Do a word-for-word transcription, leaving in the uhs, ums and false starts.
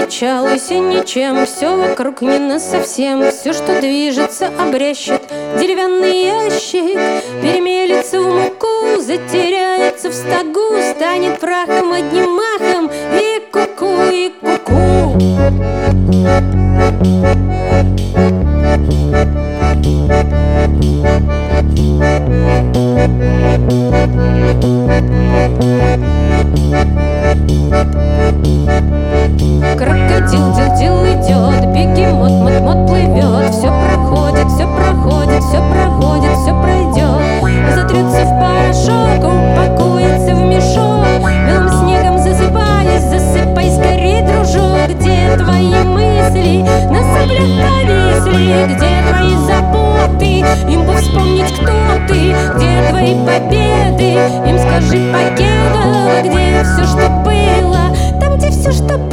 кончалось и ничем. Все вокруг не на совсем. Все, что движется, обрящет деревянный ящик, перемелется в муку, затеряется в стогу, станет прахом одним махом. И ку-ку, и ку-ку. Крокодил, дил-дил идет, бегемот, мот-мот плывет. Все проходит, все проходит, все проходит, все пройдет. Затрется в порошок, упакуется в мешок. Белым снегом засыпаясь, засыпай скорей, дружок. Где твои мысли на соплях повисли? Где твои заботы? Им бы вспомнить, кто ты. Где твои победы? Им скажи, покедова. Где все, что было? Там, где все, что было.